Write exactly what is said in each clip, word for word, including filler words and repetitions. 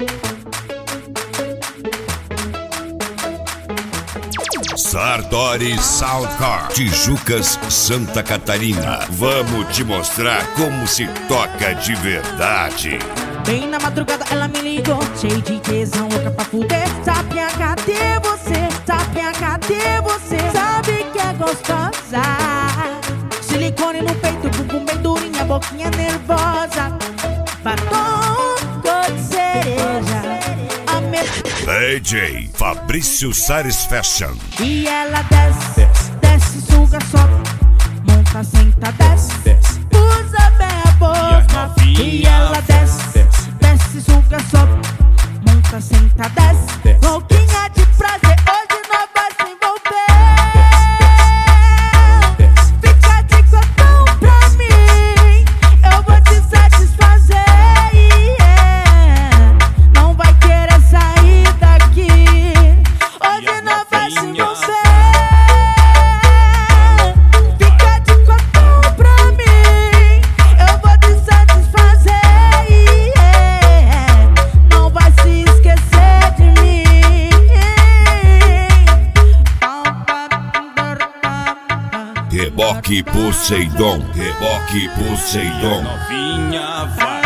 Sartori Soundcar, Tijucas, Santa Catarina. Vamos te mostrar como se toca de verdade. Bem na madrugada ela me ligou, cheio de tesão, louca pra fuder. Sapinha, cadê você? Sapinha, cadê você? Sabe que é gostosa. Silicone no peito, bumbum bem durinha, boquinha nervosa. Batom cor de cereja. D J Fabrício Sares Fashion. E ela desce, desce, suga, sobe, monta, senta, desce, desce. Usa bem a boca. E ela desce, desce, suga, sobe, monta, senta, desce. Louquinha de prazer, hoje nós vai se envolver. Fica de cotão pra mim, eu vou te satisfazer. Yeah. Não vai querer sair daqui, hoje nós vai se envolver. Fica de cotão pra mim, eu vou te satisfazer. Yeah. Não vai se esquecer de mim. Reboque Poseidon, Reboque Poseidon. Novinha vai.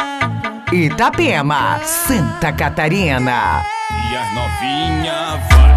Itapema, Santa Catarina. E as novinha vai.